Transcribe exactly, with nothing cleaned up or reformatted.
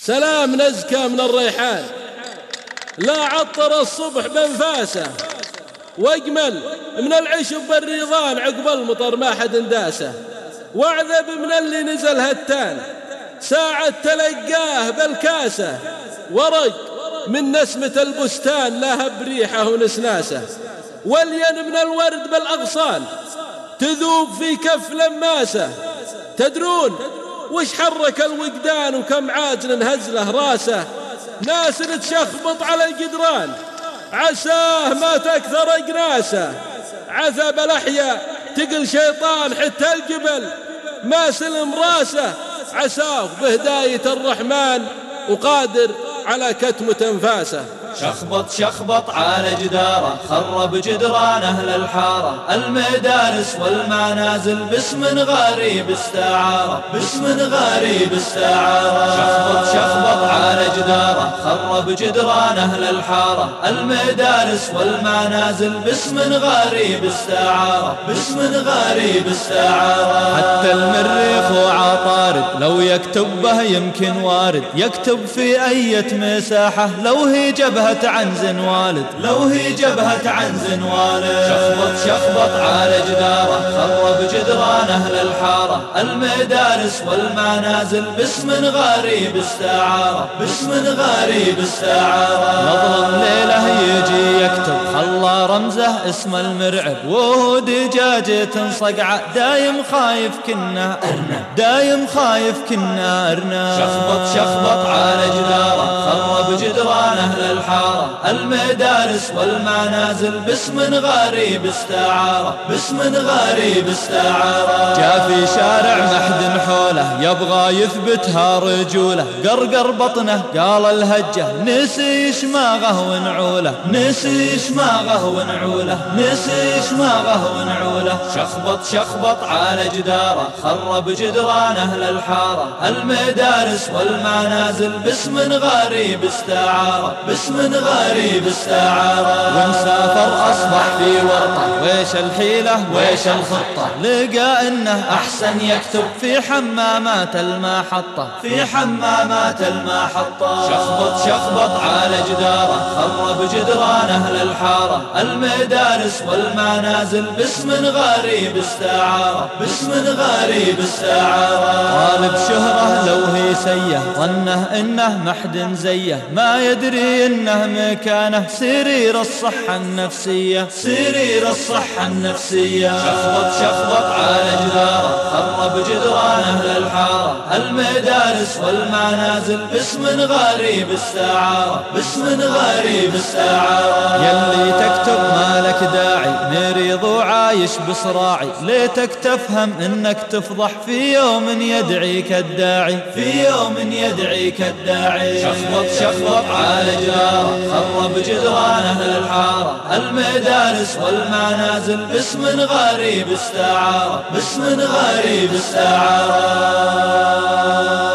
سلام نزكى من الريحان، لا عطر الصبح بانفاسه، واجمل من العشب بالريضان عقب المطر ما حد انداسه، واعذب من اللي نزل هتان ساعة تلقاه بالكاسة، ورق من نسمة البستان لهب ريحه ونسناسه، ولين من الورد بالأغصان تذوب في كف لماسه. تدرون وش حرك الوجدان وكم عاجل هز له راسه، ناس تشخبط على الجدران عساه ما تكثر أجناسه، عذب الأحيا تقل شيطان حتى الجبل ما سلم راسه، عساه بهداية الرحمن وقادر على كتمة أنفاسه. شخبط شخبط على جداره خرب جدران أهل الحارة، المدارس والمنازل باسم غريب استعارة، باسم غريب استعارة. شخبط شخبط على جداره خرب جدران أهل الحارة، المدارس والمنازل باسم غريب استعارة، باسم غريب استعارة. حتى المريخ وعطارد لو يكتب به يمكن وارد، يكتب في أية مساحة لو هي جبهة عن زنوالد، لو هي جبهة عن زنوالد. شخبط شخبط على جداره خرب جدران أهل الحارة، المدارس والمنازل باسم غريب استعارة، باسم غريب استعارة. نظلم ليله يجي يكتب خلى رمزه اسم المرعب، وهو دجاجة صقعة دايم خايف كنا أرنب، دايم خايف كنا أرنب. شخبط شخبط على جداره خرب جدران أهل الحارة، المدارس والمنازل باسم غريب استعارة، باسم غريب استعارة. جاء في شارع محد حوله يبغى يثبتها رجوله، قرقر بطنه قال الهجة نسي شماغه ونعوله، نسي شماغه ونعوله، نسي شماغه ونعوله. شخبط شخبط على جداره خرب جدران أهل الحارة، المدارس والمنازل باسم غريب استعارة، باسم غريب استعارة. ومسافر أصبح في ورطة ويش الحيلة ويش الخطة، لقى إنه أحسن يكتب في حمامات المحطة، في حمامات المحطة. شخبط شخبط على جداره خرب جدران أهل الحارة، المدارس والمنازل باسم غريب استعارة، باسم غريب استعارة. طالب شهرة لو هي سيه ظنه إنه محد زيه، ما يدري إنه مكانه سرير الصحة النفسية، سرير الصحة النفسية. شخبط شخبط على جداره خرب جدران أهل الحارة، المدارس والمنازل باسم غريب استعارة، باسم غريب استعارة. يلي تكتب مالك داعي مريض وعايش بصراعي، ليتك تفهم إنك تفضح في يوم يدعيك الداعي، في يوم يدعيك الداعي. شخبط شخبط على جداره خرب جدران أهل الحارة، المدارس والمنازل باسم غريب استعارة، باسم غريب استعارة.